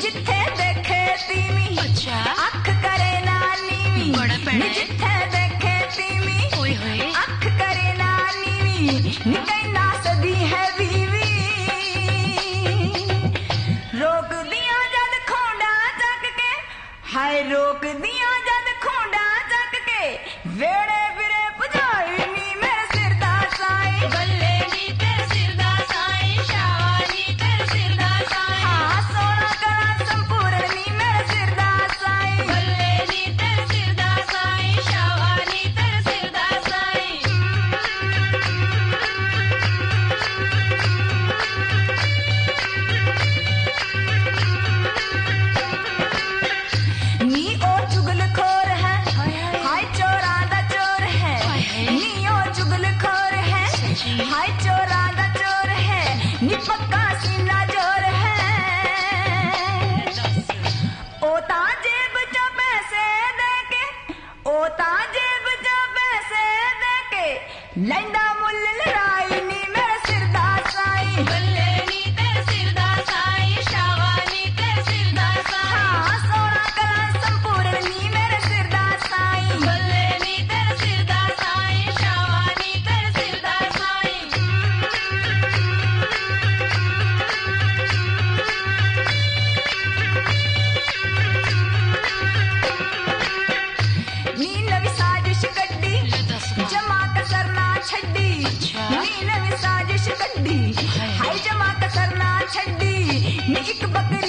जिथे देखे तीमी अख करे ना नीवी नी जिथे देखे तीमी अख करे ना नीवी नी कहना सदी है बीवी रोक दिया जद खोंडा चक के हाय रोक दिया जद खोंडा चक के वेड़े फिरे पुजाई नी मेरे सिर दा साई बल्ले नी तेरे सिर दा साई शावानी तेरे सिर दा साई हाँ सोना करा संपूर्ण नी मेरे सिर दा साई बल्ले नी तेरे सिर दा साई शावानी तेरे सिर दा साई नी ओ चुगलखोर है हाय चोरा दा चोर है नी ओ चुगलखोर है हाय चोरा दा चोर है नी पक्का सीना जोर है ओ ता जेब च पैसे दे के ओ ता जेब च पैसे दे के लैंदा मुल लड़ाई नी मेरे सिर दा साई बल्ले नी तेरे सिर दा साई शावानी तेरे सिर दा साई हाँ सोना करा संपूर्ण नी मेरे सिर दा साई बल्ले नी तेरे सिर दा साई शावानी तेरे सिर दा साई नी नवी साजिश कड्डी जमा कसर ना छड्डी नी नवी साजिश कड्डी हाय जमा कसर ना छड्डी नी एक बकरी